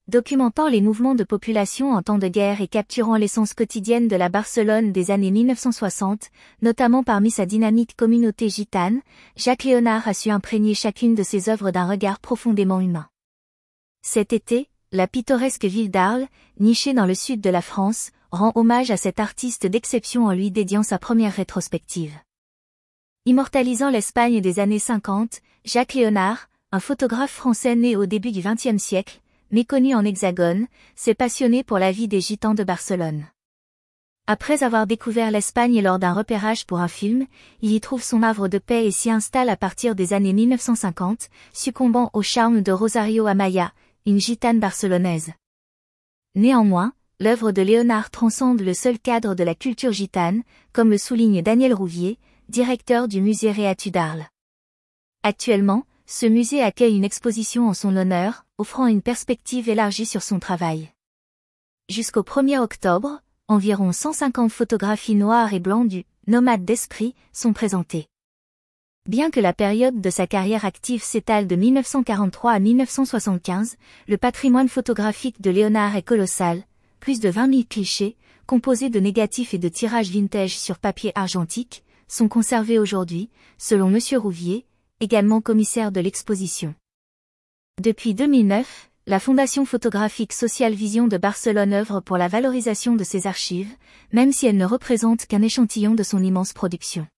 documentant les mouvements de population en temps de guerre et capturant l'essence quotidienne de la Barcelone des années 1960, notamment parmi sa dynamique communauté gitane, Jacques Léonard a su imprégner chacune de ses œuvres d'un regard profondément humain. Cet été, la pittoresque ville d'Arles, nichée dans le sud de la France, rend hommage à cet artiste d'exception en lui dédiant sa première rétrospective. Immortalisant l'Espagne des années 50, Jacques Léonard, un photographe français né au début du XXe siècle, méconnu en Hexagone, s'est passionné pour la vie des Gitans de Barcelone. Après avoir découvert l'Espagne lors d'un repérage pour un film, il y trouve son havre de paix et s'y installe à partir des années 1950, succombant au charme de Rosario Amaya, une gitane barcelonaise. Néanmoins, l'œuvre de Léonard transcende le seul cadre de la culture gitane, comme le souligne Daniel Rouvier, directeur du musée Réatu d'Arles. Actuellement, ce musée accueille une exposition en son honneur, offrant une perspective élargie sur son travail. Jusqu'au 1er octobre, environ 150 photographies noires et blancs du « nomade d'esprit » sont présentées. Bien que la période de sa carrière active s'étale de 1943 à 1975, le patrimoine photographique de Léonard est colossal, plus de 20 000 clichés, composés de négatifs et de tirages vintage sur papier argentique, sont conservés aujourd'hui, selon M. Rouvier, également commissaire de l'exposition. Depuis 2009, la Fondation photographique Social Vision de Barcelone œuvre pour la valorisation de ses archives, même si elle ne représente qu'un échantillon de son immense production.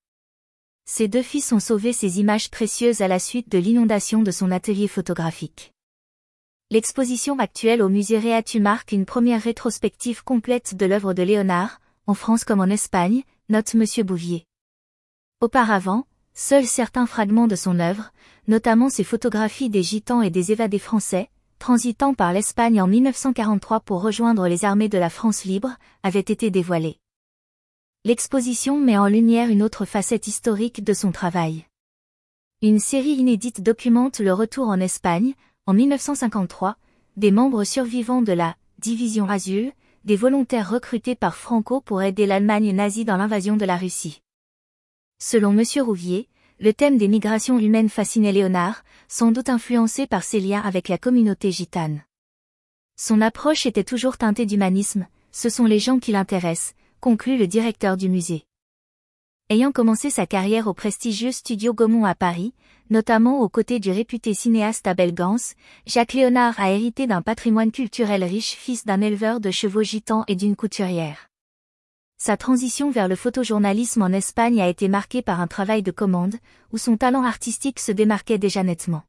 Ses deux fils ont sauvé ces images précieuses à la suite de l'inondation de son atelier photographique. L'exposition actuelle au musée Réatu marque une première rétrospective complète de l'œuvre de Léonard, en France comme en Espagne, note M. Bouvier. Auparavant, seuls certains fragments de son œuvre, notamment ses photographies des Gitans et des évadés français, transitant par l'Espagne en 1943 pour rejoindre les armées de la France libre, avaient été dévoilés. L'exposition met en lumière une autre facette historique de son travail. Une série inédite documente le retour en Espagne, en 1953, des membres survivants de la « Division Azul », des volontaires recrutés par Franco pour aider l'Allemagne nazie dans l'invasion de la Russie. Selon M. Rouvier, le thème des migrations humaines fascinait Léonard, sans doute influencé par ses liens avec la communauté gitane. Son approche était toujours teintée d'humanisme, ce sont les gens qui l'intéressent, conclut le directeur du musée. Ayant commencé sa carrière au prestigieux studio Gaumont à Paris, notamment aux côtés du réputé cinéaste Abel Gance, Jacques Léonard a hérité d'un patrimoine culturel riche, fils d'un éleveur de chevaux gitans et d'une couturière. Sa transition vers le photojournalisme en Espagne a été marquée par un travail de commande, où son talent artistique se démarquait déjà nettement.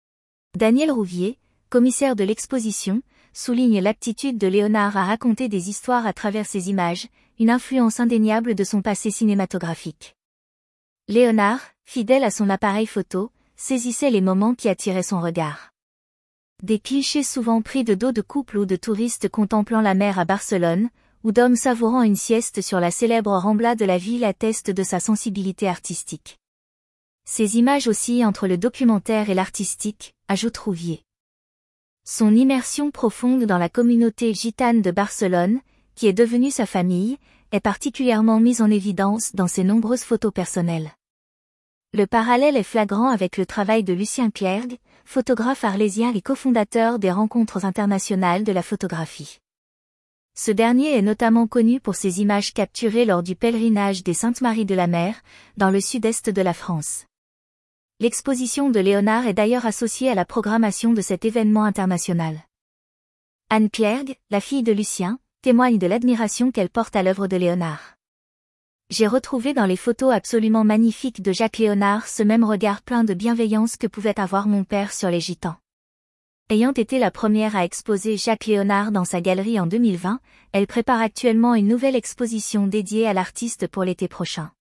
Daniel Rouvier, commissaire de l'exposition, souligne l'aptitude de Léonard à raconter des histoires à travers ses images, une influence indéniable de son passé cinématographique. Léonard, fidèle à son appareil photo, saisissait les moments qui attiraient son regard. Des clichés souvent pris de dos de couples ou de touristes contemplant la mer à Barcelone, ou d'hommes savourant une sieste sur la célèbre Rambla de la ville attestent de sa sensibilité artistique. Ces images oscillent entre le documentaire et l'artistique, ajoute Rouvier. Son immersion profonde dans la communauté gitane de Barcelone, qui est devenue sa famille, est particulièrement mise en évidence dans ses nombreuses photos personnelles. Le parallèle est flagrant avec le travail de Lucien Clergue, photographe arlésien et cofondateur des Rencontres internationales de la photographie. Ce dernier est notamment connu pour ses images capturées lors du pèlerinage des Saintes-Maries de la Mer, dans le sud-est de la France. L'exposition de Léonard est d'ailleurs associée à la programmation de cet événement international. Anne Clergue, la fille de Lucien, témoigne de l'admiration qu'elle porte à l'œuvre de Léonard. J'ai retrouvé dans les photos absolument magnifiques de Jacques Léonard ce même regard plein de bienveillance que pouvait avoir mon père sur les Gitans. Ayant été la première à exposer Jacques Léonard dans sa galerie en 2020, elle prépare actuellement une nouvelle exposition dédiée à l'artiste pour l'été prochain.